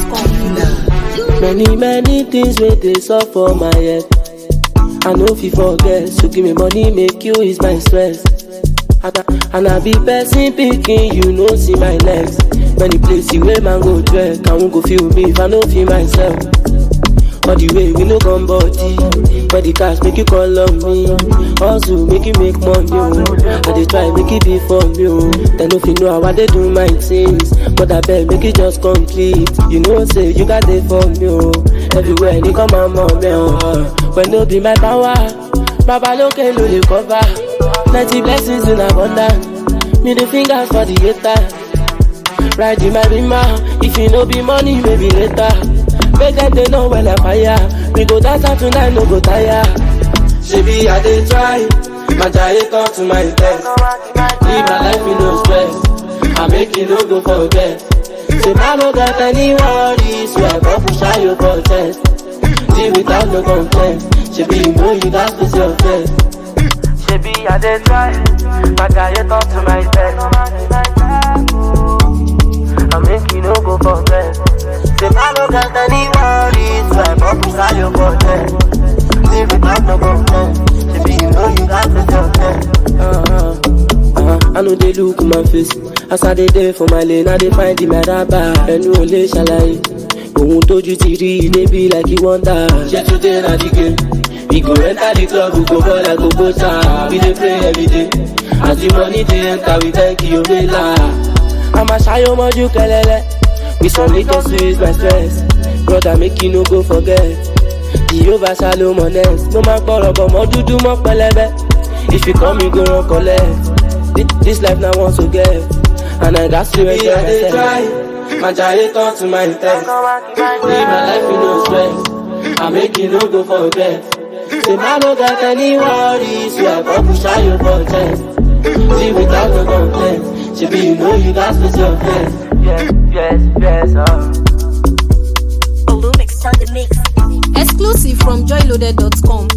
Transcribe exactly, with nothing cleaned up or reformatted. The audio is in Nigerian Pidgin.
com. Many, many things where they solve for my head. I know if you forget, so give me money, make you ease my stress. And I, and I be person picking, you know, see my legs. Many places where man go drag, I won't go feel me if I don't feel myself. All the way we no come body, but the cash make you call on me. Also make you make money, oh. I dey try make it be for me, oh. Then if you know how I dey do my things, but I bet make it just complete. You know say you got it for me, oh. Everywhere they come on, mommy, oh. When no be my power, Baba look no dey cover. Plenty blessings in abundance, me the fingers for the haters. Ride in my rima, if you no be money, maybe later. Make them they know when I fire. We go dance out tonight, no go tire. She be I dey try, my giant come to my test. Live my life with no stress, I make you no go forget. Say I no got any worries, so I go push out your protest. Live without no complaint, she be you know you got to your best. She be I dey try, my giant come to my test. I make you no go forget. Say I no got any worries, so I go push out your protest. Live without no complaint, she be you know you got to your best. Uh-huh. Uh-huh. I know they look my face, as I dey there for my lane, I dey find the meraba. And you only shall I, ohun tójú ti rí, they be like you wonder. Ṣé today na the game? We go enter the club, we go ball like Bogota. We dey pray every day, as the money dey enter, we thank you, Mela. I'ma shy you more, you kelele. With some little sweets, my stress. Brother, make you no go forget. Jehovah Shalom honest. No man call up, more do do more pelebe. If you come, you go run collect. This life now wants to get, and I got to enjoy myself. Try. My giant come to my test. Live my life with no stress, I make you no go forget. Say man no got any worries, so I go push out your protest. Live without no complaint, she be you know you got to your best. Yes, yes, yes, uh. Olumix on the mix. Exclusive from joy loaded dot com.